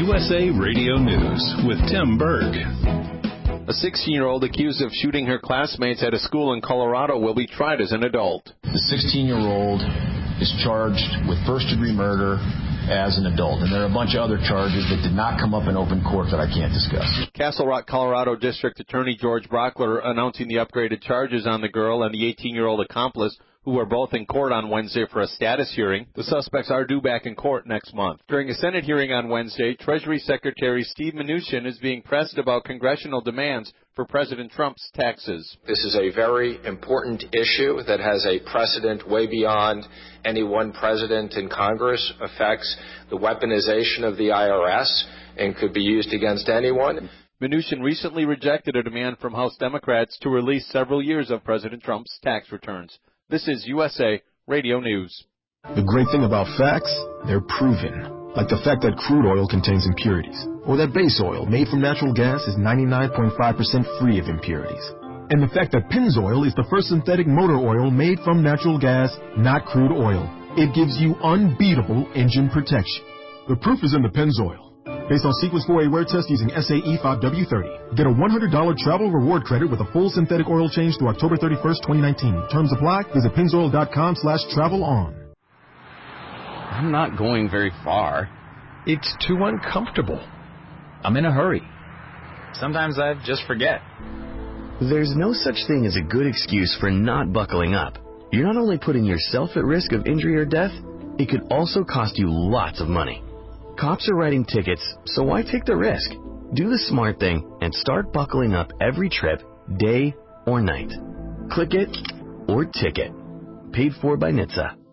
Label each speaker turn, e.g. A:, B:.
A: USA Radio News with Tim Berg.
B: A 16-year-old accused of shooting her classmates at a school in Colorado will be tried as an adult.
C: The 16-year-old is charged with first-degree murder as an adult, and there are a bunch of other charges that did not come up in open court that I can't discuss.
B: Castle Rock, Colorado District Attorney George Brockler announcing the upgraded charges on the girl and the 18-year-old accomplice, who were both in court on Wednesday for a status hearing. The suspects are due back in court next month. During a Senate hearing on Wednesday, Treasury Secretary Steve Mnuchin is being pressed about congressional demands for President Trump's taxes.
D: This is a very important issue that has a precedent way beyond any one president in Congress, affects the weaponization of the IRS, and could be used against anyone.
B: Mnuchin recently rejected a demand from House Democrats to release several years of President Trump's tax returns. This is USA Radio News.
E: The great thing about facts, they're proven. Like the fact that crude oil contains impurities, or that base oil made from natural gas is 99.5% free of impurities. And the fact that Pennzoil is the first synthetic motor oil made from natural gas, not crude oil. It gives you unbeatable engine protection. The proof is in the Pennzoil. Based on Sequence 4A wear test using SAE 5W30. Get a $100 travel reward credit with a full synthetic oil change through October 31st, 2019. Terms apply. Visit pennzoil.com/travel-on.
F: I'm not going very far.
G: It's too uncomfortable. I'm in a hurry. Sometimes I just forget.
H: There's no such thing as a good excuse for not buckling up. You're not only putting yourself at risk of injury or death, it could also cost you lots of money. Cops are writing tickets, so why take the risk? Do the smart thing and start buckling up every trip, day or night. Click it or ticket. Paid for by NHTSA.